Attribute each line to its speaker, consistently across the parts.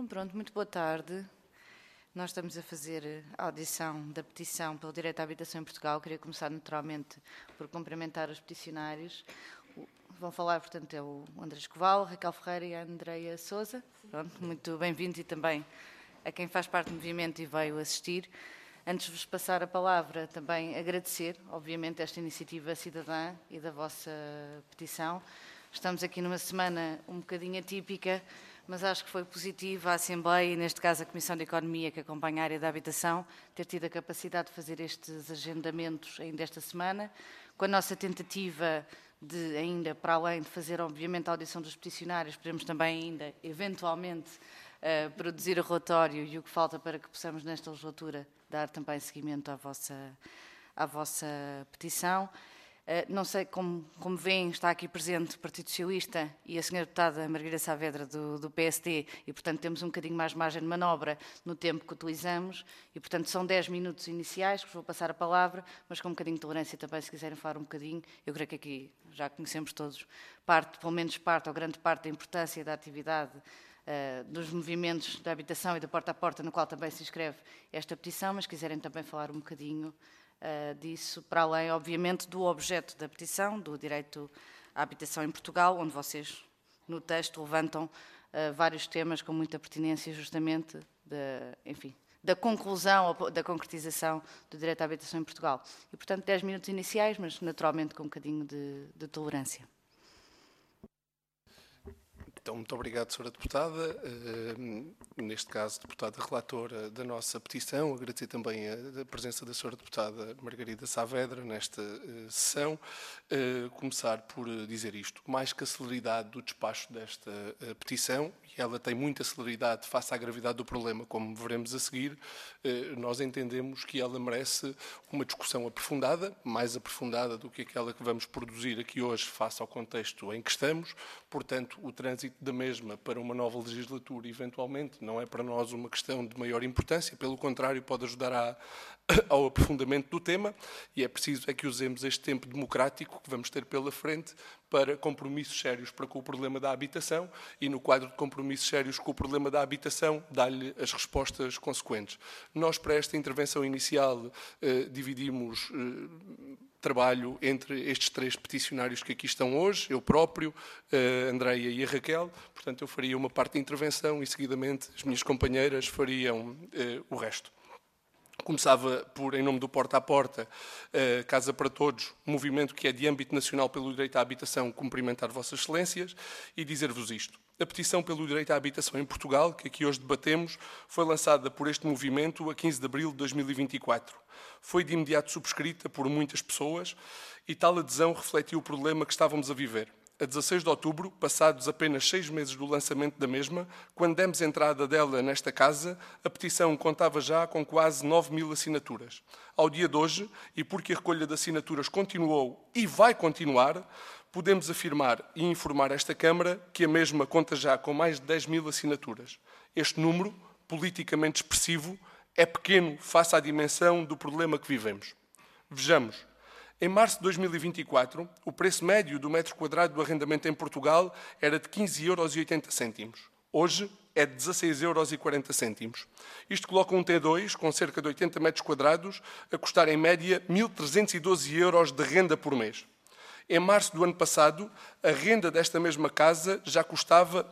Speaker 1: Então pronto, muito boa tarde. Nós estamos a fazer a audição da petição pelo direito à habitação em Portugal. Queria começar naturalmente por cumprimentar os peticionários. Vão falar, portanto, é o André Escoval, a Raquel Ferreira e a Andreia Sousa. Pronto, muito bem-vindos e também a quem faz parte do movimento e veio assistir. Antes de vos passar a palavra, também agradecer, obviamente, esta iniciativa cidadã e da vossa petição. Estamos aqui numa semana um bocadinho atípica, mas acho que foi positivo a Assembleia, e neste caso a Comissão de Economia, que acompanha a área da habitação, ter tido a capacidade de fazer estes agendamentos ainda esta semana, com a nossa tentativa de ainda, para além de fazer, obviamente, a audição dos peticionários, podemos também ainda, eventualmente, produzir o relatório e o que falta para que possamos, nesta legislatura, dar também seguimento à vossa petição. Não sei, como veem, está aqui presente o Partido Socialista e a senhora deputada Margarida Saavedra do PSD e, portanto, temos um bocadinho mais margem de manobra no tempo que utilizamos e, portanto, são 10 minutos iniciais que vos vou passar a palavra, mas com um bocadinho de tolerância também, se quiserem falar um bocadinho. Eu creio que aqui já conhecemos todos pelo menos parte ou grande parte da importância da atividade dos movimentos da habitação e da porta a porta, no qual também se inscreve esta petição, mas quiserem também falar um bocadinho disso, para além, obviamente, do objeto da petição, do direito à habitação em Portugal, onde vocês, no texto, levantam vários temas com muita pertinência, justamente, da conclusão ou da concretização do direito à habitação em Portugal. E, portanto, 10 minutos iniciais, mas, naturalmente, com um bocadinho de tolerância.
Speaker 2: Então, muito obrigado, Sra. Deputada. Neste caso, deputada relatora da nossa petição. Agradecer também a presença da Sra. Deputada Margarida Saavedra nesta sessão. Começar por dizer isto. Mais que a celeridade do despacho desta petição, e ela tem muita celeridade face à gravidade do problema, como veremos a seguir, nós entendemos que ela merece uma discussão aprofundada, mais aprofundada do que aquela que vamos produzir aqui hoje face ao contexto em que estamos. Portanto, o trânsito da mesma para uma nova legislatura, eventualmente, não é para nós uma questão de maior importância, pelo contrário, pode ajudar ao aprofundamento do tema, e é preciso que usemos este tempo democrático que vamos ter pela frente para compromissos sérios para com o problema da habitação e, no quadro de compromissos sérios com o problema da habitação, dar-lhe as respostas consequentes. Nós, para esta intervenção inicial, dividimos trabalho entre estes três peticionários que aqui estão hoje, eu próprio, a Andreia e a Raquel. Portanto, eu faria uma parte da intervenção e, seguidamente, as minhas companheiras fariam o resto. Começava por, em nome do Porta a Porta, Casa para Todos, um movimento que é de âmbito nacional pelo direito à habitação, cumprimentar Vossas Excelências e dizer-vos isto. A petição pelo direito à habitação em Portugal, que aqui hoje debatemos, foi lançada por este movimento a 15 de abril de 2024. Foi de imediato subscrita por muitas pessoas e tal adesão refletiu o problema que estávamos a viver. A 16 de outubro, passados apenas 6 meses do lançamento da mesma, quando demos entrada dela nesta casa, a petição contava já com quase 9.000 assinaturas. Ao dia de hoje, e porque a recolha de assinaturas continuou e vai continuar, podemos afirmar e informar esta Câmara que a mesma conta já com mais de 10.000 assinaturas. Este número, politicamente expressivo, é pequeno face à dimensão do problema que vivemos. Vejamos. Em março de 2024, o preço médio do metro quadrado do arrendamento em Portugal era de 15,80 €. Hoje é de 16,40 €. Isto coloca um T2 com cerca de 80 metros quadrados a custar em média 1.312 € de renda por mês. Em março do ano passado, a renda desta mesma casa já custava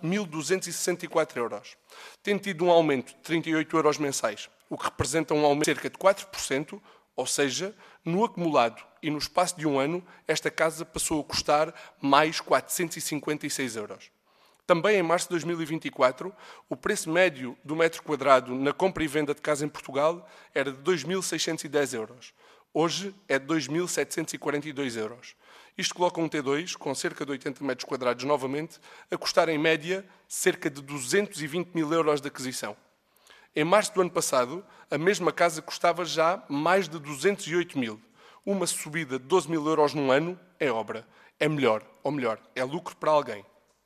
Speaker 2: 1.264 €, tendo tido um aumento de 38 € mensais, o que representa um aumento de cerca de 4%, ou seja, no acumulado e no espaço de um ano, esta casa passou a custar mais 456 €. Também em março de 2024, o preço médio do metro quadrado na compra e venda de casa em Portugal era de 2.610 €. Hoje é de 2.742 €. Isto coloca um T2, com cerca de 80 metros quadrados novamente, a custar em média cerca de 220.000 € de aquisição. Em março do ano passado, a mesma casa custava já mais de 208.000. Uma subida de 12.000 € num ano é obra. É melhor, ou melhor, é lucro para alguém.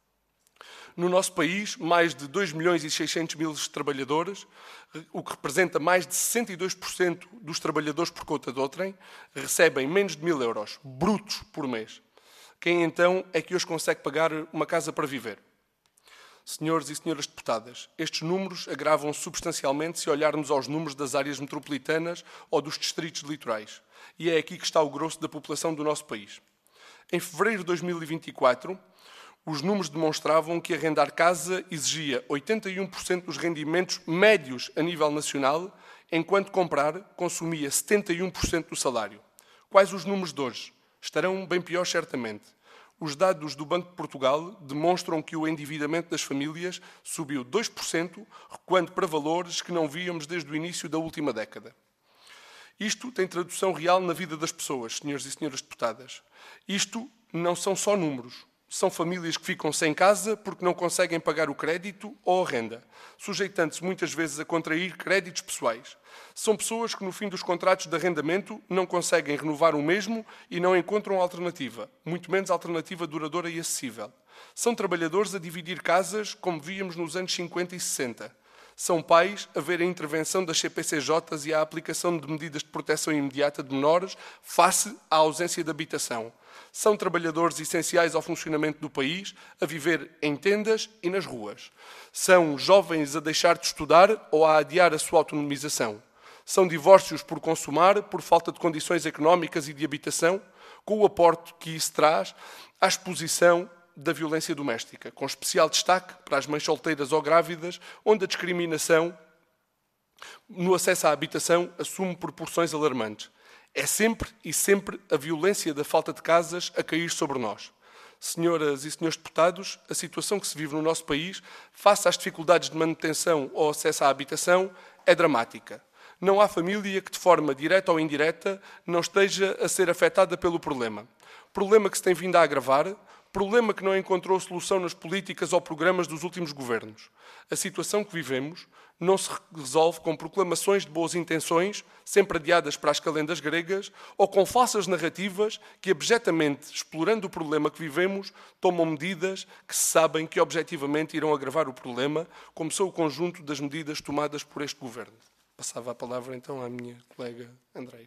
Speaker 2: No nosso país, mais de 2.600.000 trabalhadores, o que representa mais de 62% dos trabalhadores por conta de outrem, recebem menos de 1.000 € brutos por mês. Quem então é que hoje consegue pagar uma casa para viver? Senhores e senhoras deputadas, estes números agravam-se substancialmente se olharmos aos números das áreas metropolitanas ou dos distritos litorais. E é aqui que está o grosso da população do nosso país. Em fevereiro de 2024, os números demonstravam que arrendar casa exigia 81% dos rendimentos médios a nível nacional, enquanto comprar consumia 71% do salário. Quais os números de hoje? Estarão bem piores, certamente. Os dados do Banco de Portugal demonstram que o endividamento das famílias subiu 2%, recuando para valores que não víamos desde o início da última década. Isto tem tradução real na vida das pessoas, senhores e senhoras deputadas. Isto não são só números. São famílias que ficam sem casa porque não conseguem pagar o crédito ou a renda, sujeitando-se muitas vezes a contrair créditos pessoais. São pessoas que, no fim dos contratos de arrendamento, não conseguem renovar o mesmo e não encontram alternativa, muito menos alternativa duradoura e acessível. São trabalhadores a dividir casas, como víamos nos anos 50 e 60. São pais a ver a intervenção das CPCJs e a aplicação de medidas de proteção imediata de menores face à ausência de habitação. São trabalhadores essenciais ao funcionamento do país, a viver em tendas e nas ruas. São jovens a deixar de estudar ou a adiar a sua autonomização. São divórcios por consumar, por falta de condições económicas e de habitação, com o aporte que isso traz à exposição da violência doméstica, com especial destaque para as mães solteiras ou grávidas, onde a discriminação no acesso à habitação assume proporções alarmantes. É sempre e sempre a violência da falta de casas a cair sobre nós. Senhoras e senhores deputados, a situação que se vive no nosso país, face às dificuldades de manutenção ou acesso à habitação, é dramática. Não há família que, de forma direta ou indireta, não esteja a ser afetada pelo problema. Problema que se tem vindo a agravar, problema que não encontrou solução nas políticas ou programas dos últimos governos. A situação que vivemos não se resolve com proclamações de boas intenções, sempre adiadas para as calendas gregas, ou com falsas narrativas que, abjetamente explorando o problema que vivemos, tomam medidas que se sabem que objetivamente irão agravar o problema, como são o conjunto das medidas tomadas por este governo. Passava a palavra então à minha colega Andreia.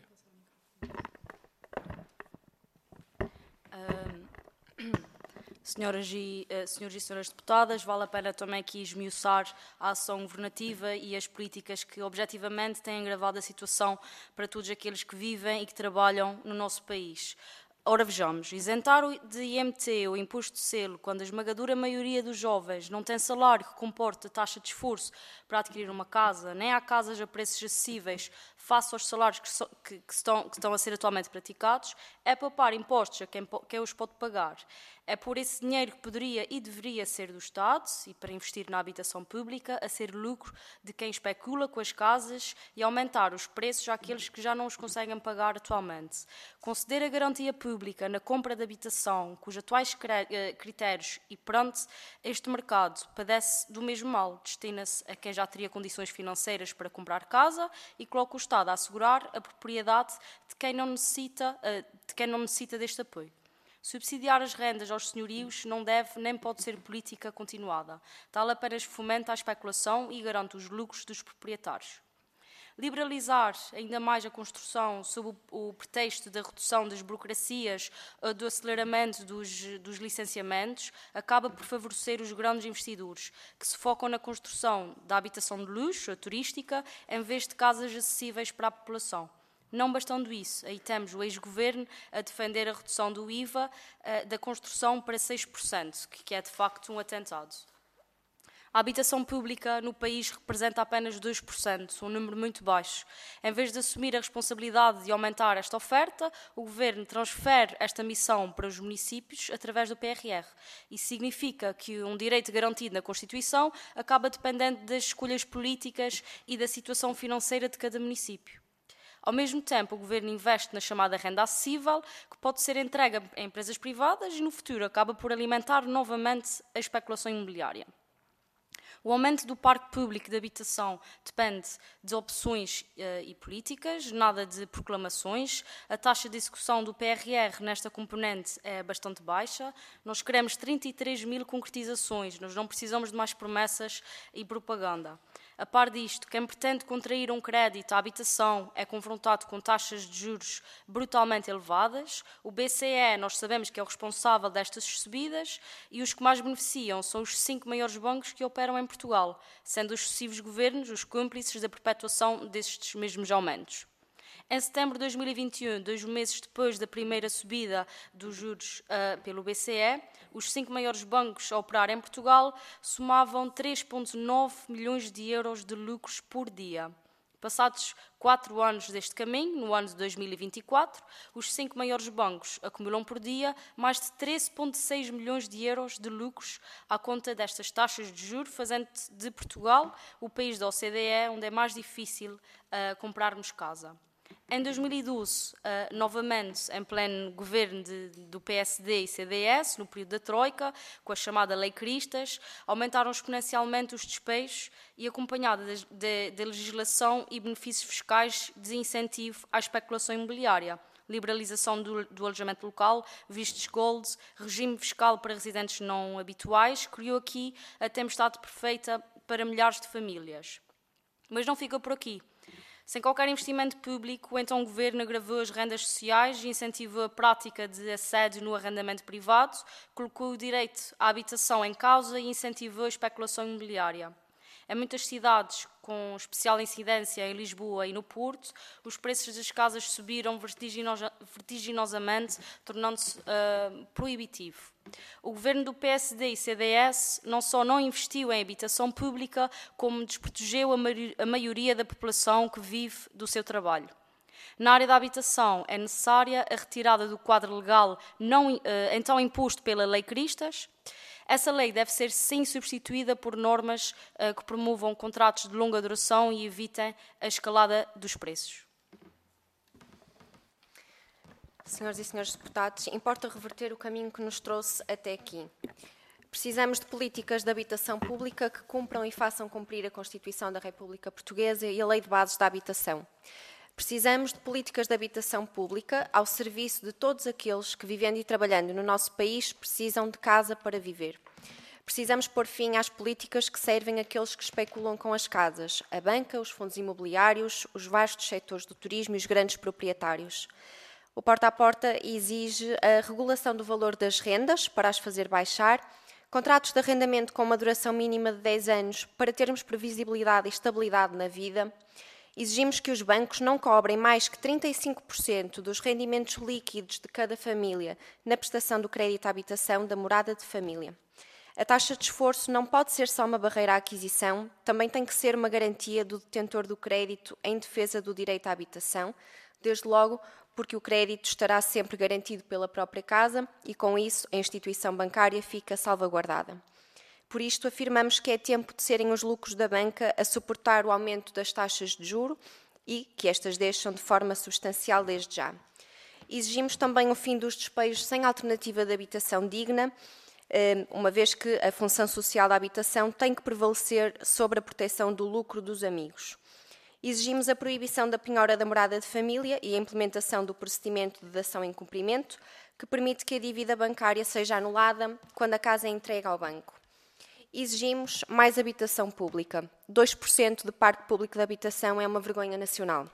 Speaker 3: Senhores e senhoras deputadas, vale a pena também aqui esmiuçar a ação governativa e as políticas que objetivamente têm agravado a situação para todos aqueles que vivem e que trabalham no nosso país. Ora, vejamos, isentar de IMT o imposto de selo quando a esmagadora maioria dos jovens não tem salário que comporte a taxa de esforço para adquirir uma casa, nem há casas a preços acessíveis face aos salários que estão a ser atualmente praticados, é poupar impostos a quem os pode pagar. É por esse dinheiro que poderia e deveria ser do Estado, e para investir na habitação pública, a ser lucro de quem especula com as casas e aumentar os preços àqueles que já não os conseguem pagar atualmente. Conceder a garantia pública na compra de habitação, cujos atuais critérios e perante este mercado padece do mesmo mal, destina-se a quem já teria condições financeiras para comprar casa e coloca o Estado a assegurar a propriedade de quem não necessita deste apoio. Subsidiar as rendas aos senhorios não deve nem pode ser política continuada. Tal apenas fomenta a especulação e garante os lucros dos proprietários. Liberalizar ainda mais a construção sob o pretexto da redução das burocracias, do aceleramento dos licenciamentos, acaba por favorecer os grandes investidores, que se focam na construção da habitação de luxo, a turística, em vez de casas acessíveis para a população. Não bastando isso, aí temos o ex-governo a defender a redução do IVA da construção para 6%, que é de facto um atentado. A habitação pública no país representa apenas 2%, um número muito baixo. Em vez de assumir a responsabilidade de aumentar esta oferta, o Governo transfere esta missão para os municípios através do PRR. Isso significa que um direito garantido na Constituição acaba dependendo das escolhas políticas e da situação financeira de cada município. Ao mesmo tempo, o Governo investe na chamada renda acessível, que pode ser entregue a empresas privadas e, no futuro, acaba por alimentar novamente a especulação imobiliária. O aumento do parque público de habitação depende de opções e políticas, nada de proclamações. A taxa de execução do PRR nesta componente é bastante baixa. Nós queremos 33 mil concretizações, nós não precisamos de mais promessas e propaganda. A par disto, quem pretende contrair um crédito à habitação é confrontado com taxas de juros brutalmente elevadas. O BCE, nós sabemos que é o responsável destas subidas, e os que mais beneficiam são os 5 maiores bancos que operam em Portugal, sendo os sucessivos governos os cúmplices da perpetuação destes mesmos aumentos. Em setembro de 2021, 2 meses depois da primeira subida dos juros pelo BCE, os 5 maiores bancos a operar em Portugal somavam 3,9 milhões de euros de lucros por dia. Passados 4 anos deste caminho, no ano de 2024, os 5 maiores bancos acumulam por dia mais de 13,6 milhões de euros de lucros à conta destas taxas de juros, fazendo de Portugal o país da OCDE onde é mais difícil comprarmos casa. Em 2012, novamente em pleno governo do PSD e CDS, no período da Troika, com a chamada Lei Cristas, aumentaram exponencialmente os despejos e acompanhada da legislação e benefícios fiscais de incentivo à especulação imobiliária. Liberalização do alojamento local, vistos gold, regime fiscal para residentes não habituais, criou aqui a tempestade perfeita para milhares de famílias. Mas não fica por aqui. Sem qualquer investimento público, então o Governo agravou as rendas sociais, incentivou a prática de assédio no arrendamento privado, colocou o direito à habitação em causa e incentivou a especulação imobiliária. Em muitas cidades, com especial incidência em Lisboa e no Porto, os preços das casas subiram vertiginosamente, tornando-se proibitivo. O governo do PSD e CDS não só não investiu em habitação pública, como desprotegeu a maioria da população que vive do seu trabalho. Na área da habitação é necessária a retirada do quadro legal então imposto pela Lei Cristas. Essa lei deve ser, sim, substituída por normas que promovam contratos de longa duração e evitem a escalada dos preços.
Speaker 4: Senhoras e senhores deputados, importa reverter o caminho que nos trouxe até aqui. Precisamos de políticas de habitação pública que cumpram e façam cumprir a Constituição da República Portuguesa e a Lei de Bases da Habitação. Precisamos de políticas de habitação pública ao serviço de todos aqueles que, vivendo e trabalhando no nosso país, precisam de casa para viver. Precisamos pôr fim às políticas que servem àqueles que especulam com as casas, a banca, os fundos imobiliários, os vastos setores do turismo e os grandes proprietários. O Porta a Porta exige a regulação do valor das rendas para as fazer baixar, contratos de arrendamento com uma duração mínima de 10 anos para termos previsibilidade e estabilidade na vida. Exigimos que os bancos não cobrem mais que 35% dos rendimentos líquidos de cada família na prestação do crédito à habitação da morada de família. A taxa de esforço não pode ser só uma barreira à aquisição, também tem que ser uma garantia do detentor do crédito em defesa do direito à habitação, desde logo porque o crédito estará sempre garantido pela própria casa e, com isso, a instituição bancária fica salvaguardada. Por isto, afirmamos que é tempo de serem os lucros da banca a suportar o aumento das taxas de juro e que estas deixam de forma substancial desde já. Exigimos também o fim dos despejos sem alternativa de habitação digna, uma vez que a função social da habitação tem que prevalecer sobre a proteção do lucro dos amigos. Exigimos a proibição da penhora da morada de família e a implementação do procedimento de dação em cumprimento, que permite que a dívida bancária seja anulada quando a casa é entregue ao banco. Exigimos mais habitação pública. 2% do parque público de habitação é uma vergonha nacional.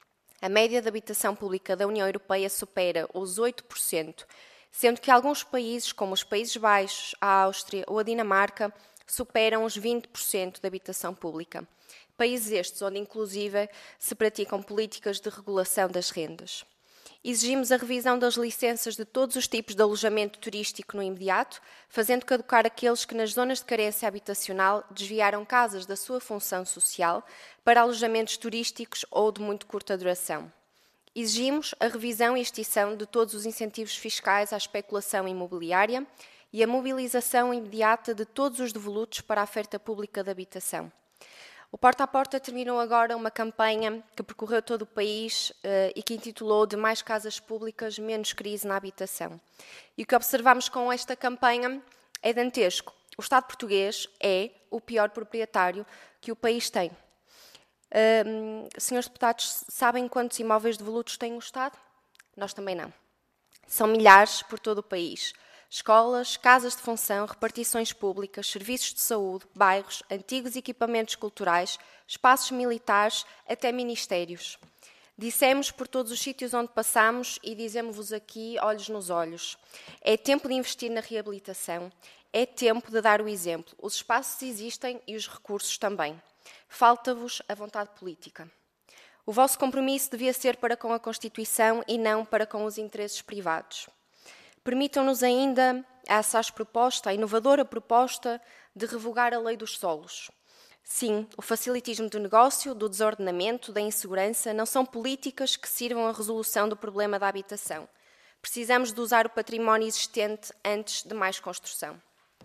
Speaker 4: A média de habitação pública da União Europeia supera os 8%, sendo que alguns países, como os Países Baixos, a Áustria ou a Dinamarca, superam os 20% de habitação pública. Países estes onde, inclusive, se praticam políticas de regulação das rendas. Exigimos a revisão das licenças de todos os tipos de alojamento turístico no imediato, fazendo caducar aqueles que nas zonas de carência habitacional desviaram casas da sua função social para alojamentos turísticos ou de muito curta duração. Exigimos a revisão e extinção de todos os incentivos fiscais à especulação imobiliária e a mobilização imediata de todos os devolutos para a oferta pública de habitação. O Porta a Porta terminou agora uma campanha que percorreu todo o país e que intitulou de Mais Casas Públicas, Menos Crise na Habitação. E o que observamos com esta campanha é dantesco. O Estado português é o pior proprietário que o país tem. Senhores deputados, sabem quantos imóveis devolutos tem o Estado? Nós também não. São milhares por todo o país. Escolas, casas de função, repartições públicas, serviços de saúde, bairros, antigos equipamentos culturais, espaços militares, até ministérios. Dissemos por todos os sítios onde passamos e dizemos-vos aqui, olhos nos olhos. É tempo de investir na reabilitação, é tempo de dar o exemplo. Os espaços existem e os recursos também. Falta-vos a vontade política. O vosso compromisso devia ser para com a Constituição e não para com os interesses privados. Permitam-nos ainda a assaz proposta, a inovadora proposta de revogar a lei dos solos. Sim, o facilitismo do negócio, do desordenamento, da insegurança não são políticas que sirvam à resolução do problema da habitação. Precisamos de usar o património existente antes de mais construção.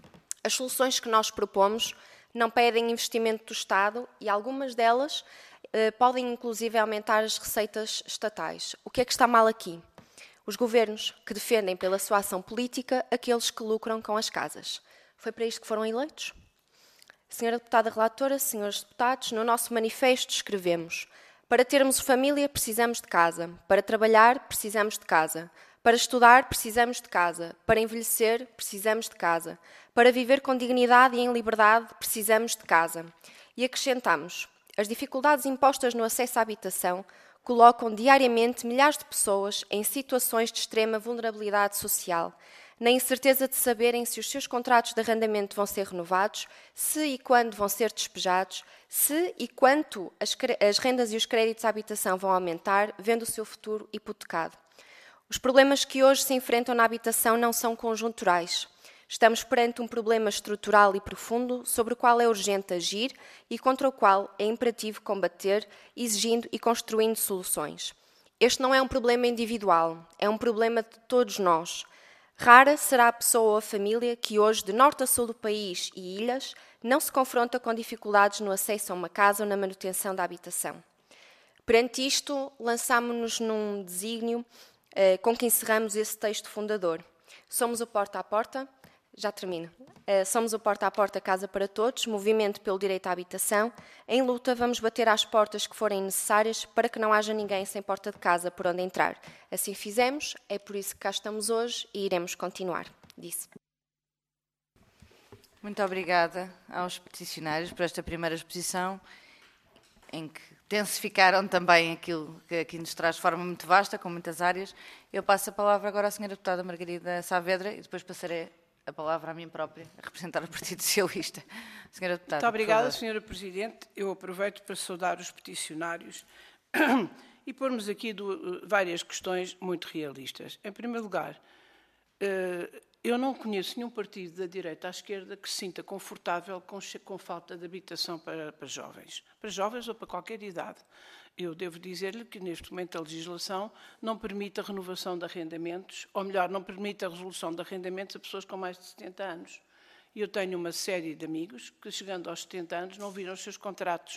Speaker 4: As soluções que nós propomos não pedem investimento do Estado e algumas delas podem inclusive aumentar as receitas estatais. O que é que está mal aqui? Os governos que defendem pela sua ação política aqueles que lucram com as casas. Foi para isto que foram eleitos? Senhora Deputada Relatora, senhores deputados, no nosso manifesto escrevemos: para termos família precisamos de casa, para trabalhar precisamos de casa, para estudar precisamos de casa, para envelhecer precisamos de casa, para viver com dignidade e em liberdade precisamos de casa. E acrescentamos: as dificuldades impostas no acesso à habitação colocam diariamente milhares de pessoas em situações de extrema vulnerabilidade social, na incerteza de saberem se os seus contratos de arrendamento vão ser renovados, se e quando vão ser despejados, se e quanto as rendas e os créditos à habitação vão aumentar, vendo o seu futuro hipotecado. Os problemas que hoje se enfrentam na habitação não são conjunturais. Estamos perante um problema estrutural e profundo sobre o qual é urgente agir e contra o qual é imperativo combater, exigindo e construindo soluções. Este não é um problema individual, é um problema de todos nós. Rara será a pessoa ou a família que hoje, de norte a sul do país e ilhas, não se confronta com dificuldades no acesso a uma casa ou na manutenção da habitação. Perante isto, lançámo-nos num desígnio com que encerramos esse texto fundador. Somos o Porta a Porta. Já termino. Somos o Porta a Porta Casa para Todos, movimento pelo direito à habitação. Em luta, vamos bater às portas que forem necessárias para que não haja ninguém sem porta de casa por onde entrar. Assim fizemos, é por isso que cá estamos hoje e iremos continuar. Disse.
Speaker 1: Muito obrigada aos peticionários por esta primeira exposição, em que densificaram também aquilo que aqui nos traz de forma muito vasta, com muitas áreas. Eu passo a palavra agora à senhora deputada Margarida Saavedra e depois passarei a palavra a mim própria, a representar o Partido Socialista. Senhora Deputada,
Speaker 5: muito obrigada, Senhora Presidente. Eu aproveito para saudar os peticionários e pormos aqui várias questões muito realistas. Em primeiro lugar, eu não conheço nenhum partido da direita à esquerda que se sinta confortável com falta de habitação para jovens ou para qualquer idade. Eu devo dizer-lhe que, neste momento, a legislação não permite a renovação de arrendamentos, ou melhor, não permite a resolução de arrendamentos a pessoas com mais de 70 anos. E eu tenho uma série de amigos que, chegando aos 70 anos, não viram os seus contratos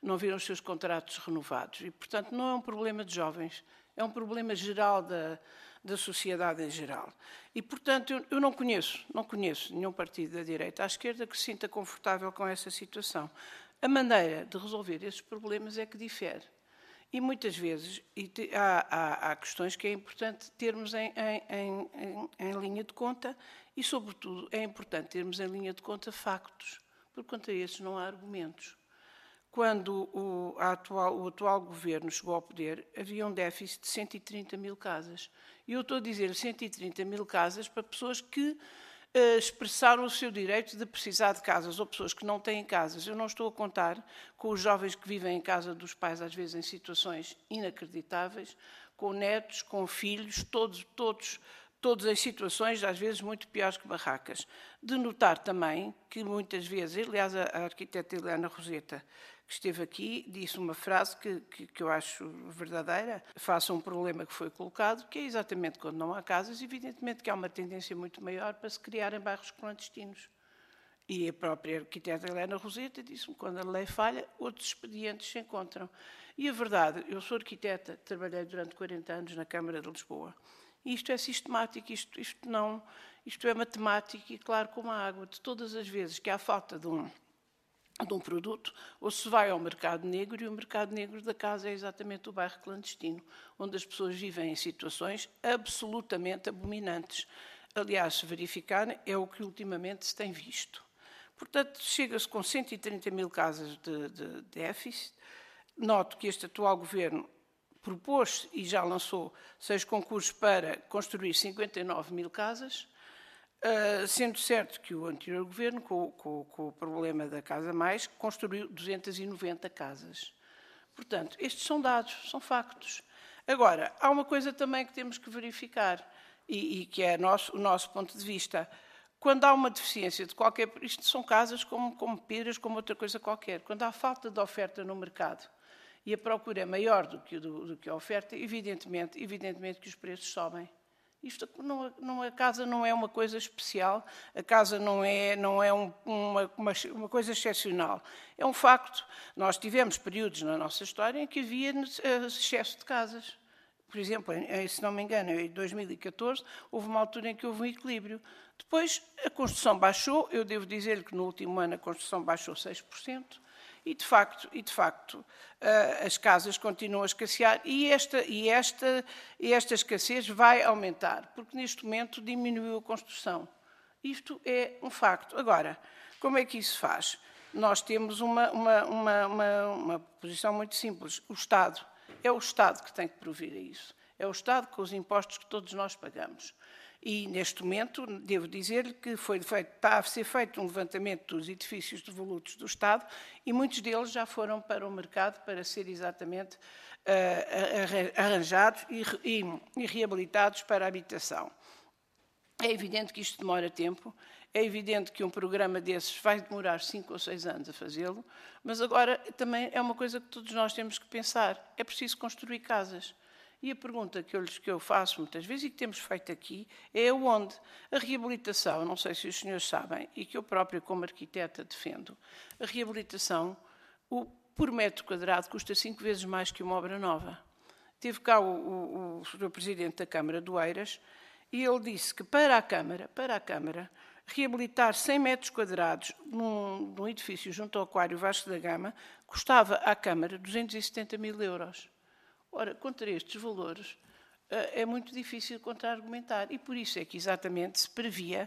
Speaker 5: renovados. E, portanto, não é um problema de jovens, é um problema geral da sociedade em geral. E, portanto, eu não conheço nenhum partido da direita à esquerda que se sinta confortável com essa situação. A maneira de resolver esses problemas é que difere. E muitas vezes há questões que é importante termos em linha de conta e, sobretudo, é importante termos em linha de conta factos, porque contra esses não há argumentos. Quando o atual governo chegou ao poder, havia um déficit de 130 mil casas. E eu estou a dizer 130 mil casas para pessoas que expressaram o seu direito de precisar de casas, ou pessoas que não têm casas. Eu não estou a contar com os jovens que vivem em casa dos pais, às vezes em situações inacreditáveis, com netos, com filhos, todos em situações, às vezes, muito piores que barracas. De notar também que muitas vezes, aliás, a arquiteta Helena Roseta, que esteve aqui, disse uma frase que eu acho verdadeira, face a um problema que foi colocado, que é exatamente quando não há casas, evidentemente que há uma tendência muito maior para se criarem bairros clandestinos. E a própria arquiteta Helena Roseta disse-me que quando a lei falha, outros expedientes se encontram. E a verdade, eu sou arquiteta, trabalhei durante 40 anos na Câmara de Lisboa. E isto é sistemático, isto é matemático e claro como a água. De todas as vezes que há falta de um produto, ou se vai ao mercado negro, e o mercado negro da casa é exatamente o bairro clandestino, onde as pessoas vivem em situações absolutamente abominantes. Aliás, se verificarem, é o que ultimamente se tem visto. Portanto, chega-se com 130 mil casas de déficit. Noto que este atual governo propôs e já lançou 6 concursos para construir 59 mil casas, sendo certo que o anterior governo, com o problema da Casa Mais, construiu 290 casas. Portanto, estes são dados, são factos. Agora, há uma coisa também que temos que verificar, e que é o nosso ponto de vista. Quando há uma deficiência de qualquer... Isto são casas como pedras, como outra coisa qualquer. Quando há falta de oferta no mercado e a procura é maior do que a oferta, evidentemente que os preços sobem. A casa não é uma coisa especial, a casa não é uma coisa excepcional. É um facto. Nós tivemos períodos na nossa história em que havia excesso de casas. Por exemplo, se não me engano, em 2014, houve uma altura em que houve um equilíbrio. Depois, a construção baixou. Eu devo dizer que no último ano a construção baixou 6%. E, de facto, as casas continuam a escassear e esta escassez vai aumentar, porque neste momento diminuiu a construção. Isto é um facto. Agora, como é que isso se faz? Nós temos uma posição muito simples. É o Estado que tem que prover a isso. É o Estado com os impostos que todos nós pagamos. E, neste momento, devo dizer-lhe que está a ser feito um levantamento dos edifícios devolutos do Estado e muitos deles já foram para o mercado para ser exatamente arranjados e reabilitados para a habitação. É evidente que isto demora tempo, é evidente que um programa desses vai demorar 5 ou 6 anos a fazê-lo, mas agora também é uma coisa que todos nós temos que pensar. É preciso construir casas. E a pergunta que eu faço muitas vezes e que temos feito aqui é onde a reabilitação, não sei se os senhores sabem, e que eu própria como arquiteta defendo, a reabilitação, por metro quadrado, custa 5 vezes mais que uma obra nova. Teve cá o Sr. Presidente da Câmara do Eiras e ele disse que para a Câmara, reabilitar 100 metros quadrados num edifício junto ao Aquário Vasco da Gama custava à Câmara 270 mil euros. Ora, contra estes valores, é muito difícil contra-argumentar. E por isso é que exatamente se previa,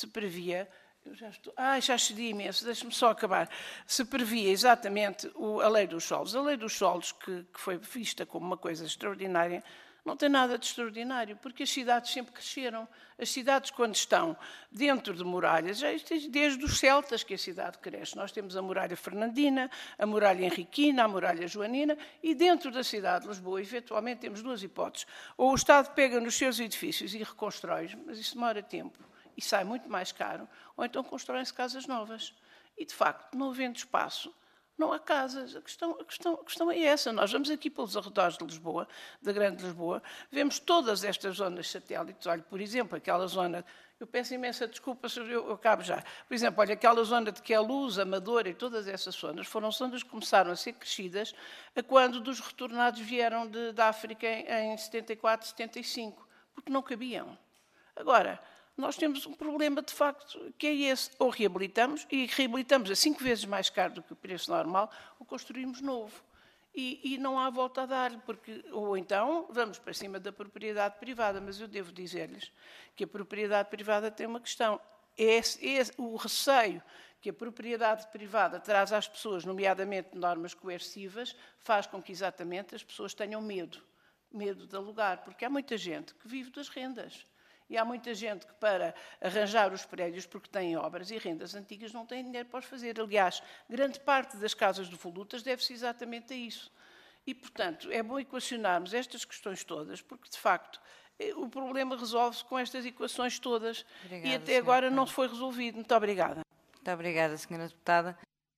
Speaker 5: eu já cedi imenso, deixe-me só acabar. Se previa exatamente a lei dos solos. A lei dos solos, que foi vista como uma coisa extraordinária, não tem nada de extraordinário, porque as cidades sempre cresceram. As cidades, quando estão dentro de muralhas, desde os celtas que a cidade cresce. Nós temos a muralha fernandina, a muralha henriquina, a muralha joanina, e dentro da cidade de Lisboa, eventualmente, temos 2 hipóteses. Ou o Estado pega nos seus edifícios e reconstrói, mas isso demora tempo e sai muito mais caro, ou então constroem-se casas novas. E, de facto, não havendo espaço, não há casas. A questão é essa. Nós vamos aqui pelos arredores de Lisboa, da Grande Lisboa, vemos todas estas zonas satélites. Olha, por exemplo, aquela zona... Eu peço imensa desculpa se eu acabo já. Por exemplo, olha, aquela zona de Queluz, Amadora e todas essas zonas foram zonas que começaram a ser crescidas a quando dos retornados vieram da África em 74, 75, porque não cabiam. Agora... Nós temos um problema, de facto, que é esse. Ou reabilitamos, e reabilitamos a 5 vezes mais caro do que o preço normal, ou construímos novo. E não há volta a dar, ou então vamos para cima da propriedade privada. Mas eu devo dizer-lhes que a propriedade privada tem uma questão. O receio que a propriedade privada traz às pessoas, nomeadamente normas coercivas, faz com que exatamente as pessoas tenham medo de alugar, porque há muita gente que vive das rendas. E há muita gente que, para arranjar os prédios, porque têm obras e rendas antigas, não tem dinheiro para os fazer. Aliás, grande parte das casas devolutas deve-se exatamente a isso. E, portanto, é bom equacionarmos estas questões todas, porque, de facto, o problema resolve-se com estas equações todas. Obrigada, e até agora não foi resolvido. Muito obrigada.
Speaker 1: Muito obrigada, Sra. Deputada.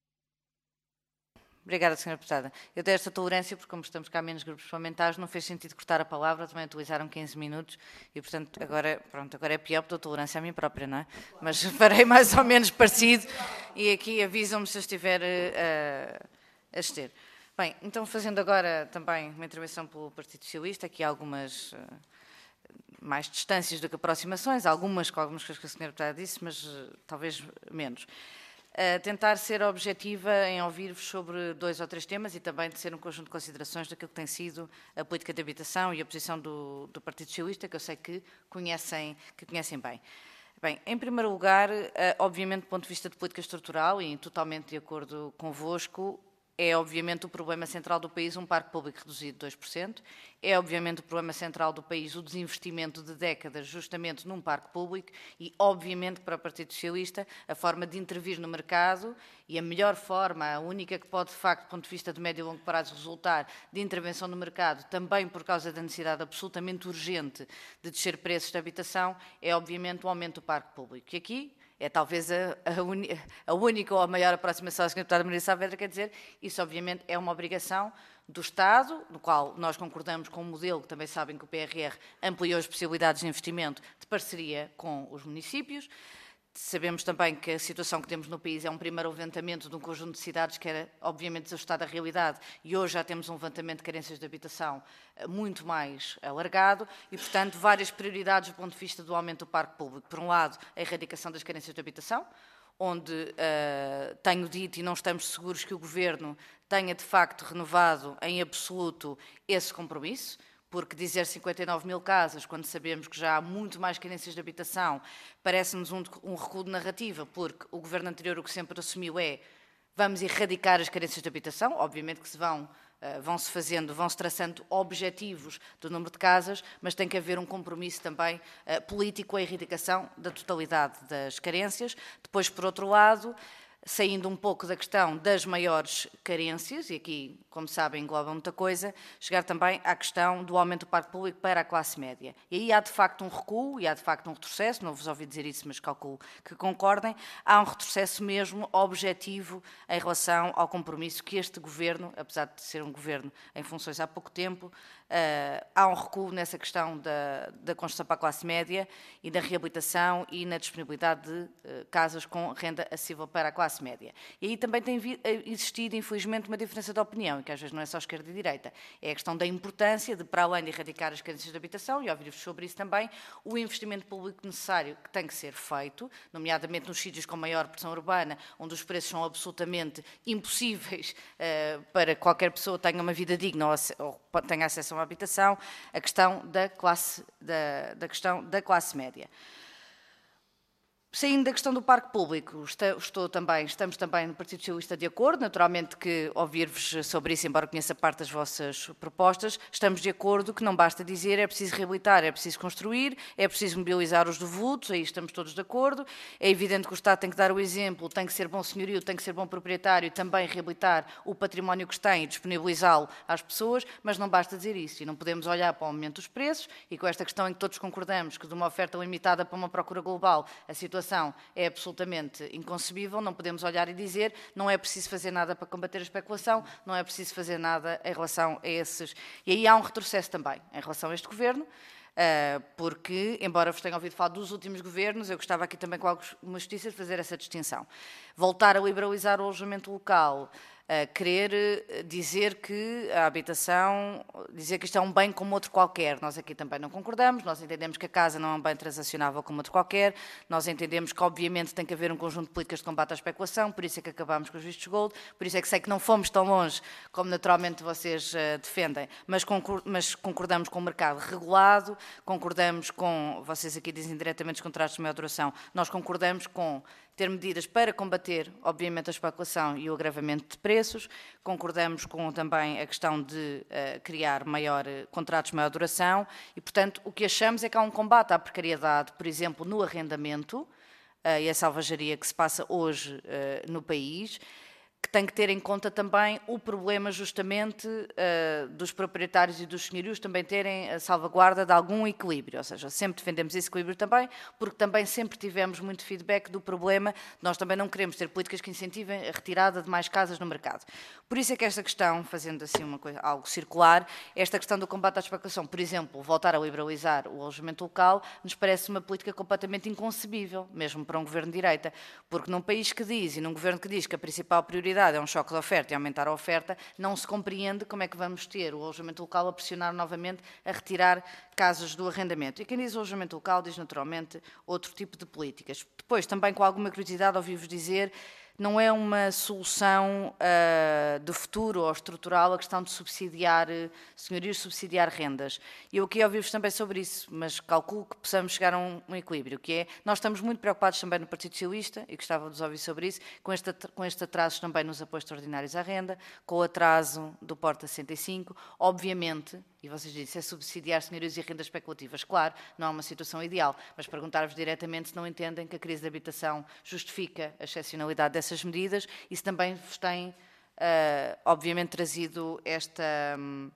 Speaker 1: Obrigada, Sra. Deputada. Eu dei esta tolerância porque, como estamos cá menos grupos parlamentares, não fez sentido cortar a palavra, também utilizaram 15 minutos e, portanto, agora é pior porque dou tolerância a mim própria, não é? Mas farei mais ou menos parecido e aqui avisam-me se eu estiver a exceder. Bem, então, fazendo agora também uma intervenção pelo Partido Socialista, aqui há algumas mais distâncias do que aproximações, algumas com algumas coisas que a Sra. Deputada disse, mas talvez menos. tentar ser objetiva em ouvir-vos sobre 2 ou 3 temas e também de ser um conjunto de considerações daquilo que tem sido a política de habitação e a posição do Partido Socialista, que eu sei que conhecem bem. Bem, em primeiro lugar, obviamente, do ponto de vista de política estrutural, e totalmente de acordo convosco, é obviamente o problema central do país um parque público reduzido de 2%, é obviamente o problema central do país o desinvestimento de décadas justamente num parque público e obviamente para o Partido Socialista a forma de intervir no mercado e a melhor forma, a única que pode de facto do ponto de vista de médio e longo prazo resultar de intervenção no mercado, também por causa da necessidade absolutamente urgente de descer preços de habitação, é obviamente o aumento do parque público. E aqui é talvez a única ou a maior aproximação à Sra. Deputada Margarida Saavedra, quer dizer, isso obviamente é uma obrigação do Estado, no qual nós concordamos com o modelo, que também sabem que o PRR ampliou as possibilidades de investimento de parceria com os municípios. Sabemos também que a situação que temos no país é um primeiro levantamento de um conjunto de cidades que era, obviamente, desajustado à realidade e hoje já temos um levantamento de carências de habitação muito mais alargado e, portanto, várias prioridades do ponto de vista do aumento do parque público. Por um lado, a erradicação das carências de habitação, onde tenho dito e não estamos seguros que o Governo tenha, de facto, renovado em absoluto esse compromisso, porque dizer 59 mil casas, quando sabemos que já há muito mais carências de habitação, parece-nos um recuo de narrativa, porque o Governo anterior o que sempre assumiu é vamos erradicar as carências de habitação, obviamente que vão-se traçando objetivos do número de casas, mas tem que haver um compromisso também político a erradicação da totalidade das carências. Depois, por outro lado, saindo um pouco da questão das maiores carências, e aqui, como sabem, engloba muita coisa, chegar também à questão do aumento do parque público para a classe média. E aí há de facto um recuo, e há de facto um retrocesso, não vos ouvi dizer isso, mas calculo que concordem, há um retrocesso mesmo objetivo em relação ao compromisso que este Governo, apesar de ser um Governo em funções há pouco tempo, há um recuo nessa questão da construção para a classe média e da reabilitação e na disponibilidade de casas com renda acessível para a classe média. E aí também tem existido, infelizmente, uma diferença de opinião, que às vezes não é só esquerda e direita. É a questão da importância de, para além de erradicar as carências de habitação, e ouvir-vos sobre isso também, o investimento público necessário que tem que ser feito, nomeadamente nos sítios com maior pressão urbana, onde os preços são absolutamente impossíveis para qualquer pessoa que tenha uma vida digna ou tenha acesso a uma habitação, a questão da classe média. Saindo da questão do parque público, estamos também no Partido Socialista de acordo, naturalmente que ouvir-vos sobre isso, embora conheça parte das vossas propostas, estamos de acordo que não basta dizer é preciso reabilitar, é preciso construir, é preciso mobilizar os devolutos, aí estamos todos de acordo, é evidente que o Estado tem que dar o exemplo, tem que ser bom senhorio, tem que ser bom proprietário e também reabilitar o património que tem e disponibilizá-lo às pessoas, mas não basta dizer isso e não podemos olhar para o aumento dos preços e com esta questão em que todos concordamos que de uma oferta limitada para uma procura global, a situação é absolutamente inconcebível, não podemos olhar e dizer não é preciso fazer nada para combater a especulação, não é preciso fazer nada em relação a esses. E aí há um retrocesso também em relação a este Governo, porque, embora vos tenha ouvido falar dos últimos governos, eu gostava aqui também com alguma justiça de fazer essa distinção. Voltar a liberalizar o alojamento local, querer dizer que a habitação, dizer que isto é um bem como outro qualquer. Nós aqui também não concordamos, nós entendemos que a casa não é um bem transacionável como outro qualquer, nós entendemos que obviamente tem que haver um conjunto de políticas de combate à especulação, por isso é que acabámos com os vistos gold, por isso é que sei que não fomos tão longe como naturalmente vocês defendem, mas concordamos com o mercado regulado, concordamos com, vocês aqui dizem diretamente os contratos de maior duração, nós concordamos com ter medidas para combater, obviamente, a especulação e o agravamento de preços. Concordamos com também a questão de criar contratos de maior duração e, portanto, o que achamos é que há um combate à precariedade, por exemplo, no arrendamento e a salvajaria que se passa hoje no país, que tem que ter em conta também o problema justamente dos proprietários e dos senhorios também terem a salvaguarda de algum equilíbrio, ou seja, sempre defendemos esse equilíbrio também, porque também sempre tivemos muito feedback do problema, nós também não queremos ter políticas que incentivem a retirada de mais casas no mercado. Por isso é que esta questão, fazendo assim algo circular, esta questão do combate à especulação, por exemplo, voltar a liberalizar o alojamento local, nos parece uma política completamente inconcebível, mesmo para um governo de direita, porque num país que diz e num governo que diz que a principal prioridade é um choque de oferta e aumentar a oferta, não se compreende como é que vamos ter o alojamento local a pressionar novamente a retirar casas do arrendamento. E quem diz alojamento local diz naturalmente outro tipo de políticas. Depois, também com alguma curiosidade, ouvi-vos dizer não é uma solução de futuro ou estrutural a questão de subsidiar, senhorios subsidiar rendas. E eu aqui ouvi-vos também sobre isso, mas calculo que possamos chegar a um equilíbrio, que é, nós estamos muito preocupados também no Partido Socialista, e gostava de ouvir sobre isso, com este atraso também nos apoios extraordinários à renda, com o atraso do Porta 65, obviamente, e vocês dizem, é subsidiar senhorios e rendas especulativas. Claro, não é uma situação ideal, mas perguntar-vos diretamente se não entendem que a crise de habitação justifica a excepcionalidade dessas medidas e se também vos tem, obviamente, trazido esta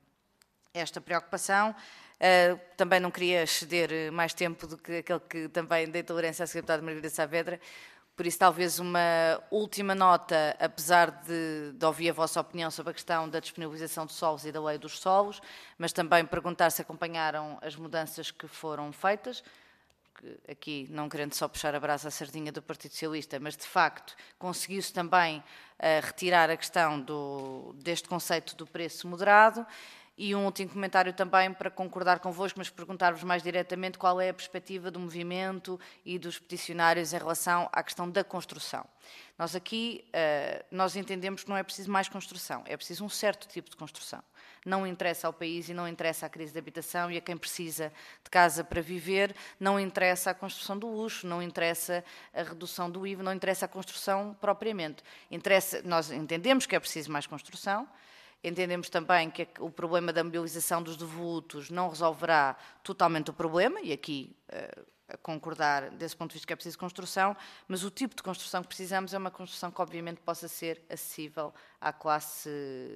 Speaker 1: preocupação. Também não queria exceder mais tempo do que aquele que também dei tolerância à Sra. Deputada Margarida Saavedra. Por isso, talvez uma última nota, apesar de ouvir a vossa opinião sobre a questão da disponibilização de solos e da lei dos solos, mas também perguntar se acompanharam as mudanças que foram feitas, porque aqui, não querendo só puxar a brasa à sardinha do Partido Socialista, mas de facto conseguiu-se também retirar a questão deste conceito do preço moderado. E um último comentário também para concordar convosco, mas perguntar-vos mais diretamente qual é a perspectiva do movimento e dos peticionários em relação à questão da construção. Nós aqui, nós entendemos que não é preciso mais construção, é preciso um certo tipo de construção. Não interessa ao país e não interessa à crise de habitação e a quem precisa de casa para viver, não interessa a construção do luxo, não interessa a redução do IVA, não interessa a construção propriamente. Nós entendemos que é preciso mais construção. Entendemos também que o problema da mobilização dos devolutos não resolverá totalmente o problema, e aqui a concordar desse ponto de vista que é preciso construção, mas o tipo de construção que precisamos é uma construção que obviamente possa ser acessível à classe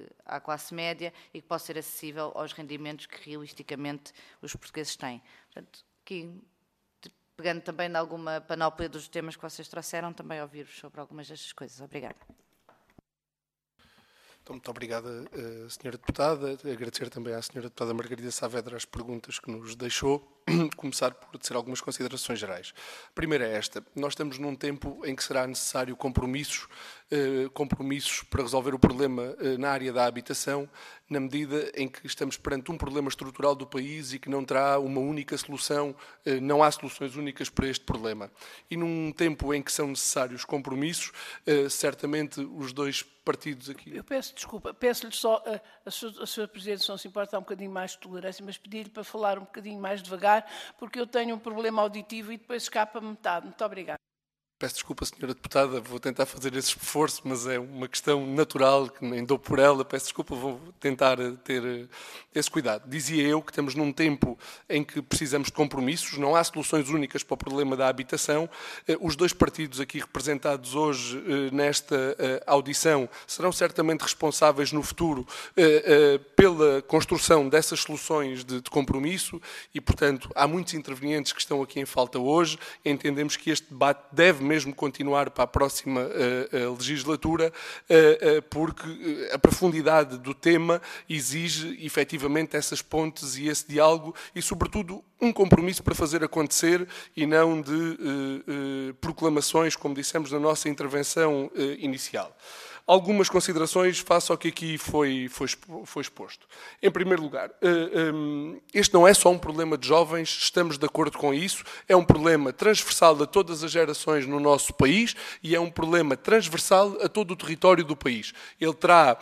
Speaker 1: média e que possa ser acessível aos rendimentos que realisticamente os portugueses têm. Portanto, aqui, pegando também de alguma panóplia dos temas que vocês trouxeram, também ouvir-vos sobre algumas destas coisas. Obrigada.
Speaker 2: Muito obrigada, Sra. Deputada. Agradecer também à Sra. Deputada Margarida Saavedra as perguntas que nos deixou. Começar por dizer algumas considerações gerais. A primeira é esta. Nós estamos num tempo em que será necessário compromissos para resolver o problema na área da habitação, na medida em que estamos perante um problema estrutural do país e que não terá uma única solução, não há soluções únicas para este problema. E num tempo em que são necessários compromissos, certamente os dois partidos aqui...
Speaker 5: Eu peço desculpa, peço-lhe só, a Sra. Presidente, se não se importa, um bocadinho mais de tolerância, mas pedir-lhe para falar um bocadinho mais devagar, porque eu tenho um problema auditivo e depois escapa metade. Muito obrigada.
Speaker 2: Peço desculpa, Sra. Deputada, vou tentar fazer esse esforço, mas é uma questão natural, que nem dou por ela. Peço desculpa, vou tentar ter esse cuidado. Dizia eu que estamos num tempo em que precisamos de compromissos, não há soluções únicas para o problema da habitação. Os dois partidos aqui representados hoje nesta audição serão certamente responsáveis no futuro pela construção dessas soluções de compromisso e, portanto, há muitos intervenientes que estão aqui em falta hoje. Entendemos que este debate deve mesmo continuar para a próxima legislatura, porque a profundidade do tema exige efetivamente essas pontes e esse diálogo e, sobretudo, um compromisso para fazer acontecer e não de proclamações, como dissemos na nossa intervenção inicial. Algumas considerações face ao que aqui foi exposto. Em primeiro lugar, este não é só um problema de jovens, estamos de acordo com isso, é um problema transversal a todas as gerações no nosso país e é um problema transversal a todo o território do país. Ele terá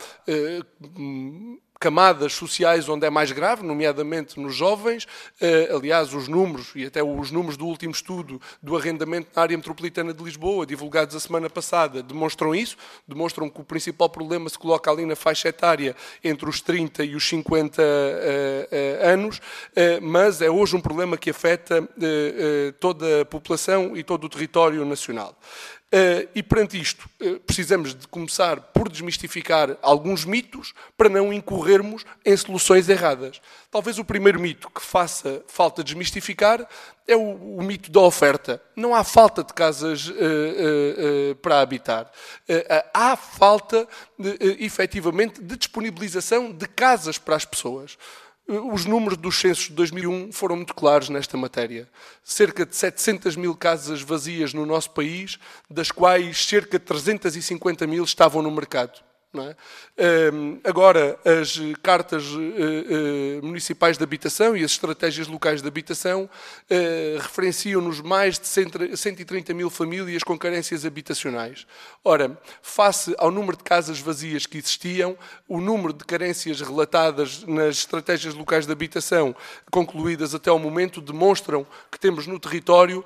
Speaker 2: camadas sociais onde é mais grave, nomeadamente nos jovens. Aliás, os números, e até os números do último estudo do arrendamento na área metropolitana de Lisboa, divulgados a semana passada, demonstram isso, demonstram que o principal problema se coloca ali na faixa etária entre os 30 e os 50 anos, mas é hoje um problema que afeta toda a população e todo o território nacional. E perante isto, precisamos de começar por desmistificar alguns mitos para não incorrermos em soluções erradas. Talvez o primeiro mito que faça falta desmistificar é o mito da oferta. Não há falta de casas para habitar. Há falta, efetivamente, de disponibilização de casas para as pessoas. Os números dos censos de 2001 foram muito claros nesta matéria. Cerca de 700 mil casas vazias no nosso país, das quais cerca de 350 mil estavam no mercado. não é? Agora, as cartas municipais de habitação e as estratégias locais de habitação referenciam-nos mais de 130 mil famílias com carências habitacionais. Ora, face ao número de casas vazias que existiam, o número de carências relatadas nas estratégias locais de habitação concluídas até ao momento demonstram que temos no território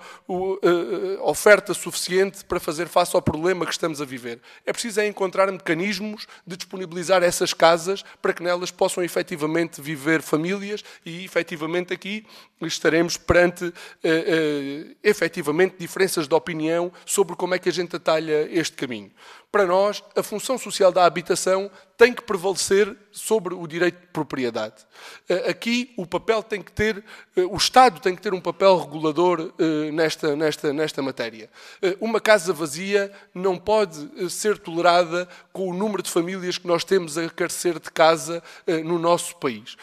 Speaker 2: oferta suficiente para fazer face ao problema que estamos a viver. É preciso encontrar mecanismos de disponibilizar essas casas para que nelas possam efetivamente viver famílias e efetivamente aqui estaremos perante efetivamente diferenças de opinião sobre como é que a gente atalha este caminho. Para nós, a função social da habitação tem que prevalecer sobre o direito de propriedade. Aqui o papel tem que ter, o Estado tem que ter um papel regulador nesta matéria. Uma casa vazia não pode ser tolerada com o número de famílias que nós temos a carecer de casa no nosso país.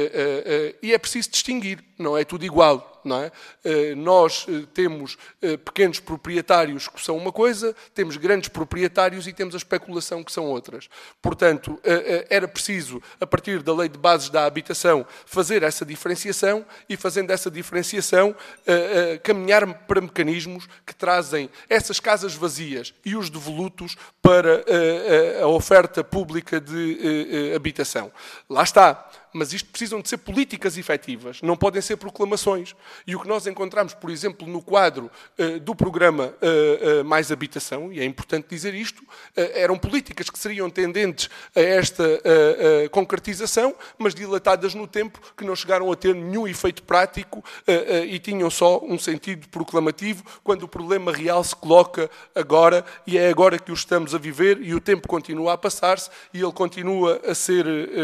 Speaker 2: E é preciso distinguir, não é tudo igual. Não é? Nós temos pequenos proprietários que são uma coisa, temos grandes proprietários e temos a especulação que são outras. Portanto, era preciso, a partir da Lei de Bases da Habitação, fazer essa diferenciação e, fazendo essa diferenciação, caminhar para mecanismos que trazem essas casas vazias e os devolutos para a oferta pública de habitação. Lá está. Mas isto precisam de ser políticas efetivas, não podem ser proclamações. E o que nós encontramos, por exemplo, no quadro do programa Mais Habitação, e é importante dizer isto, eram políticas que seriam tendentes a esta concretização, mas dilatadas no tempo, que não chegaram a ter nenhum efeito prático e tinham só um sentido proclamativo, quando o problema real se coloca agora, e é agora que o estamos a viver, e o tempo continua a passar-se, e ele continua a ser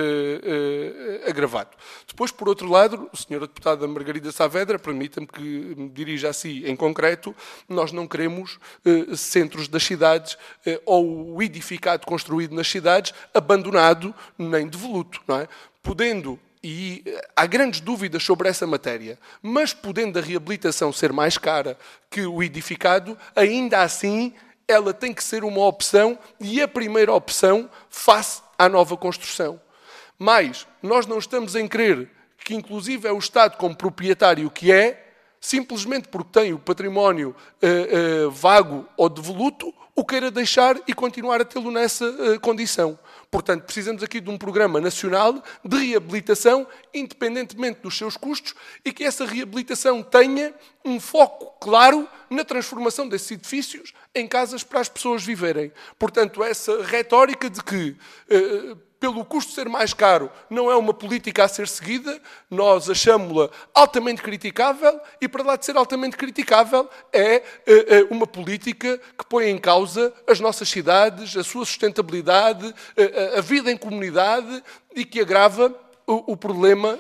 Speaker 2: agravado. Depois, por outro lado, a senhora deputada Margarida Saavedra, permita-me que me dirija a si em concreto, nós não queremos centros das cidades ou o edificado construído nas cidades abandonado nem devoluto, não é? Podendo, e há grandes dúvidas sobre essa matéria, mas podendo a reabilitação ser mais cara que o edificado, ainda assim ela tem que ser uma opção e a primeira opção face à nova construção. Mas nós não estamos em crer que, inclusive, é o Estado como proprietário que é, simplesmente porque tem o património vago ou devoluto, o queira deixar e continuar a tê-lo nessa condição. Portanto, precisamos aqui de um programa nacional de reabilitação, independentemente dos seus custos, e que essa reabilitação tenha um foco claro na transformação desses edifícios em casas para as pessoas viverem. Portanto, essa retórica de que pelo custo ser mais caro, não é uma política a ser seguida, nós achamos-la altamente criticável e, para lá de ser altamente criticável, é uma política que põe em causa as nossas cidades, a sua sustentabilidade, a vida em comunidade e que agrava o problema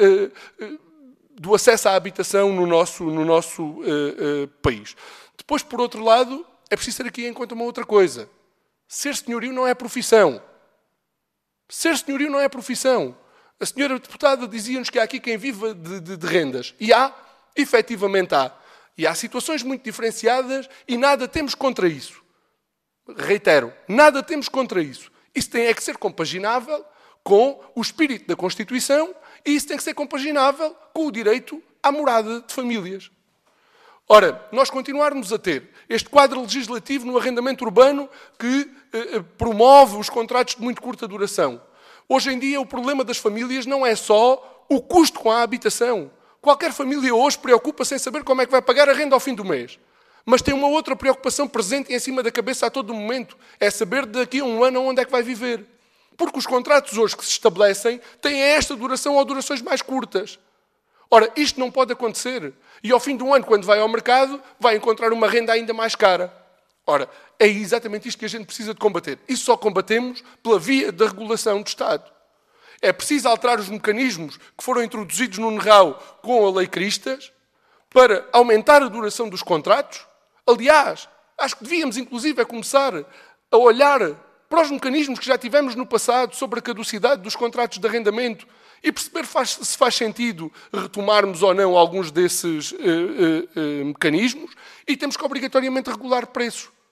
Speaker 2: do acesso à habitação no nosso país. Depois, por outro lado, é preciso ter aqui em conta uma outra coisa. Ser senhorio não é profissão. Ser senhorio não é profissão. A senhora deputada dizia-nos que há aqui quem viva de rendas. E há, efetivamente há. E há situações muito diferenciadas e nada temos contra isso. Reitero, nada temos contra isso. Isso tem que ser compaginável com o espírito da Constituição e isso tem que ser compaginável com o direito à morada de famílias. Ora, nós continuarmos a ter este quadro legislativo no arrendamento urbano que promove os contratos de muito curta duração. Hoje em dia o problema das famílias não é só o custo com a habitação. Qualquer família hoje preocupa-se em saber como é que vai pagar a renda ao fim do mês. Mas tem uma outra preocupação presente em cima da cabeça a todo momento. É saber daqui a um ano onde é que vai viver. Porque os contratos hoje que se estabelecem têm esta duração ou durações mais curtas. Ora, isto não pode acontecer. E ao fim do ano, quando vai ao mercado, vai encontrar uma renda ainda mais cara. Ora, é exatamente isto que a gente precisa de combater. Isso só combatemos pela via da regulação do Estado. É preciso alterar os mecanismos que foram introduzidos no NRAU com a Lei Cristas para aumentar a duração dos contratos. Aliás, acho que devíamos, inclusive, começar a olhar para os mecanismos que já tivemos no passado sobre a caducidade dos contratos de arrendamento e perceber se faz sentido retomarmos ou não alguns desses mecanismos e temos que obrigatoriamente regular preços.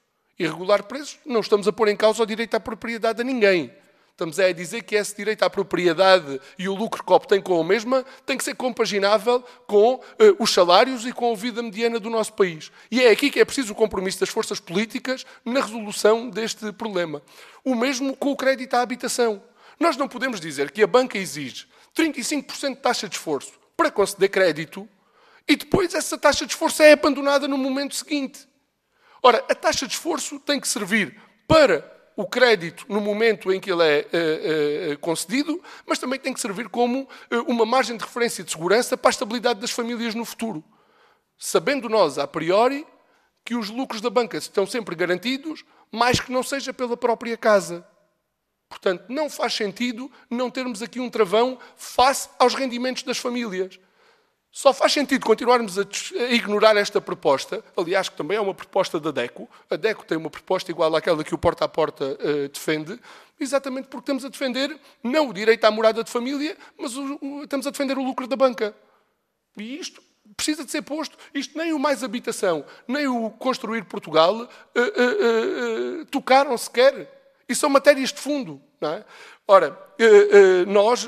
Speaker 2: E regular preços, não estamos a pôr em causa o direito à propriedade a ninguém. Estamos a dizer que esse direito à propriedade e o lucro que obtém com a mesma tem que ser compaginável com os salários e com a vida mediana do nosso país. E é aqui que é preciso o compromisso das forças políticas na resolução deste problema. O mesmo com o crédito à habitação. Nós não podemos dizer que a banca exige 35% de taxa de esforço para conceder crédito e depois essa taxa de esforço é abandonada no momento seguinte. Ora, a taxa de esforço tem que servir para o crédito no momento em que ele é concedido, mas também tem que servir como uma margem de referência de segurança para a estabilidade das famílias no futuro. Sabendo nós, a priori, que os lucros da banca estão sempre garantidos, mais que não seja pela própria casa. Portanto, não faz sentido não termos aqui um travão face aos rendimentos das famílias. Só faz sentido continuarmos a ignorar esta proposta, aliás, que também é uma proposta da DECO. A DECO tem uma proposta igual àquela que o Porta a Porta defende, exatamente porque estamos a defender não o direito à morada de família, mas estamos a defender o lucro da banca. E isto precisa de ser posto. Isto nem o Mais Habitação, nem o Construir Portugal tocaram sequer. E são matérias de fundo. Não é? Ora, nós...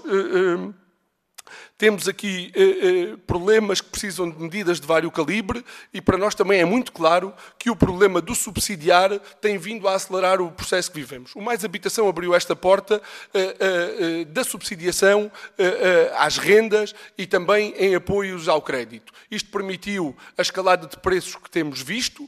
Speaker 2: temos aqui problemas que precisam de medidas de vário calibre e para nós também é muito claro que o problema do subsidiar tem vindo a acelerar o processo que vivemos. O Mais Habitação abriu esta porta da subsidiação às rendas e também em apoios ao crédito. Isto permitiu a escalada de preços que temos visto,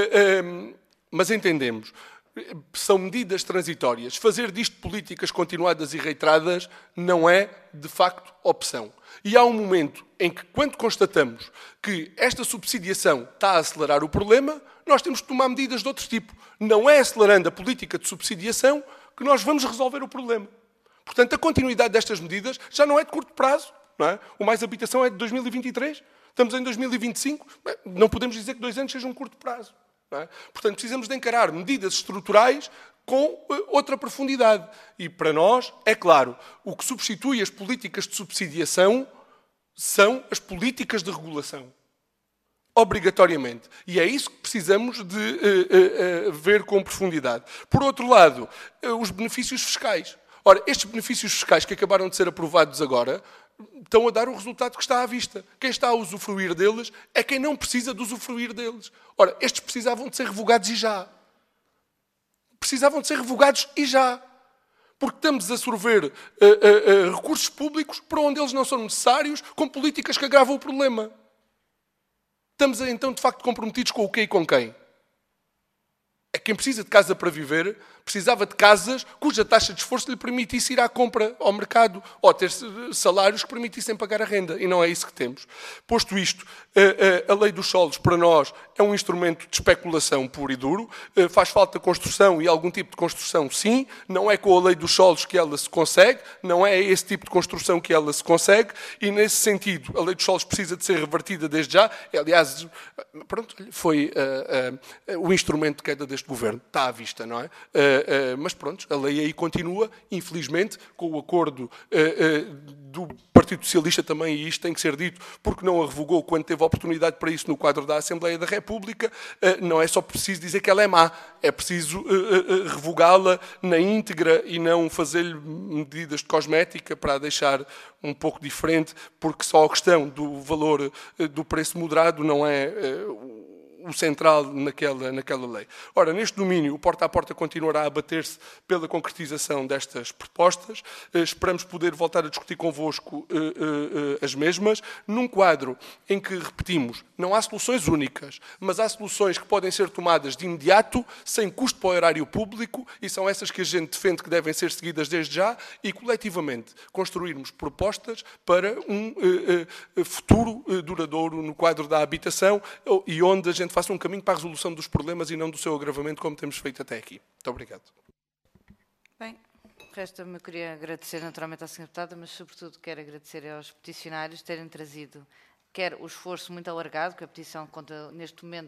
Speaker 2: mas entendemos. São medidas transitórias. Fazer disto políticas continuadas e reiteradas não é, de facto, opção. E há um momento em que, quando constatamos que esta subsidiação está a acelerar o problema, nós temos que tomar medidas de outro tipo. Não é acelerando a política de subsidiação que nós vamos resolver o problema. Portanto, a continuidade destas medidas já não é de curto prazo. Não é? O Mais Habitação é de 2023. Estamos em 2025. Não podemos dizer que 2 anos seja um curto prazo. Não é? Portanto, precisamos de encarar medidas estruturais com outra profundidade. E, para nós, é claro, o que substitui as políticas de subsidiação são as políticas de regulação. Obrigatoriamente. E é isso que precisamos de ver com profundidade. Por outro lado, os benefícios fiscais. Ora, estes benefícios fiscais que acabaram de ser aprovados agora estão a dar o resultado que está à vista. Quem está a usufruir deles é quem não precisa de usufruir deles. Ora, estes precisavam de ser revogados e já. Precisavam de ser revogados e já. Porque estamos a sorver recursos públicos para onde eles não são necessários, com políticas que agravam o problema. Estamos, então, de facto, comprometidos com o quê e com quem? É quem precisa de casa para viver, precisava de casas cuja taxa de esforço lhe permitisse ir à compra, ao mercado, ou ter salários que permitissem pagar a renda. E não é isso que temos. Posto isto, a lei dos solos, para nós, é um instrumento de especulação puro e duro. Faz falta construção e algum tipo de construção, sim. Não é com a lei dos solos que ela se consegue. Não é esse tipo de construção que ela se consegue. E, nesse sentido, a lei dos solos precisa de ser revertida desde já. Aliás, pronto, foi o instrumento de queda deste governo. Está à vista, não é? Mas pronto, a lei aí continua, infelizmente, com o acordo do Partido Socialista também, e isto tem que ser dito, porque não a revogou quando teve a oportunidade para isso no quadro da Assembleia da República. Não é só preciso dizer que ela é má, é preciso revogá-la na íntegra e não fazer-lhe medidas de cosmética para a deixar um pouco diferente, porque só a questão do valor do preço moderado não é o central naquela lei. Ora, neste domínio, o Porta a Porta continuará a bater-se pela concretização destas propostas. Esperamos poder voltar a discutir convosco as mesmas, num quadro em que, repetimos, não há soluções únicas, mas há soluções que podem ser tomadas de imediato, sem custo para o erário público, e são essas que a gente defende que devem ser seguidas desde já, e coletivamente construirmos propostas para um futuro duradouro no quadro da habitação e onde a gente faça um caminho para a resolução dos problemas e não do seu agravamento, como temos feito até aqui. Muito obrigado.
Speaker 1: Bem, resta-me, eu queria agradecer naturalmente à Sra. Deputada, mas sobretudo quero agradecer aos peticionários terem trazido quer o esforço muito alargado, que a petição conta neste momento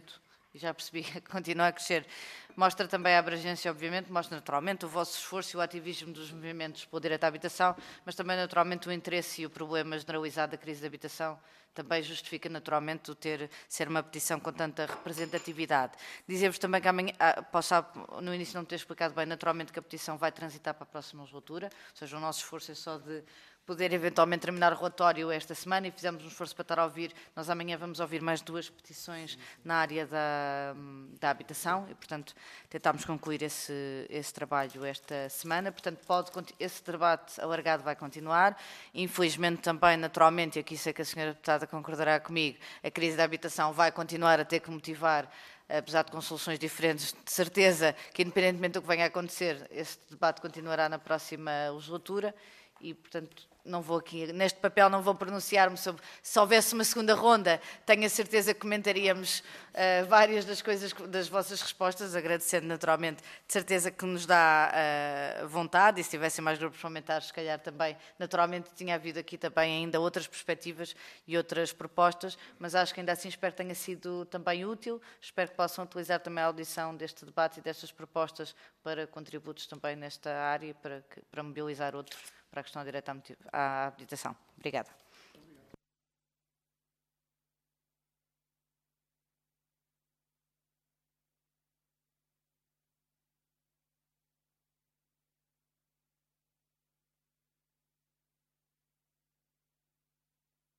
Speaker 1: e já percebi que continua a crescer, mostra também a abrangência, obviamente, mostra naturalmente o vosso esforço e o ativismo dos movimentos pelo direito à habitação, mas também naturalmente o interesse e o problema generalizado da crise de habitação também justifica naturalmente o ser uma petição com tanta representatividade. Dizer-vos também que amanhã, no início não me ter explicado bem, naturalmente que a petição vai transitar para a próxima legislatura, ou seja, o nosso esforço é só de poder eventualmente terminar o relatório esta semana e fizemos um esforço para estar a ouvir. Nós amanhã vamos ouvir mais 2 petições na área da habitação e, portanto, tentámos concluir esse trabalho esta semana. Portanto, esse debate alargado vai continuar. Infelizmente também, naturalmente, e aqui sei que a senhora deputada concordará comigo, a crise da habitação vai continuar a ter que motivar, apesar de com soluções diferentes, de certeza que, independentemente do que venha a acontecer, esse debate continuará na próxima legislatura e, portanto, não vou aqui, neste papel não vou pronunciar-me sobre, se houvesse uma segunda ronda, tenho a certeza que comentaríamos várias das coisas, das vossas respostas, agradecendo naturalmente, de certeza que nos dá vontade, e se tivessem mais grupos parlamentares, se calhar também, naturalmente tinha havido aqui também ainda outras perspectivas e outras propostas, mas acho que ainda assim espero que tenha sido também útil, espero que possam utilizar também a audição deste debate e destas propostas para contributos também nesta área, para mobilizar outros para a questão da direito à habitação. Obrigada.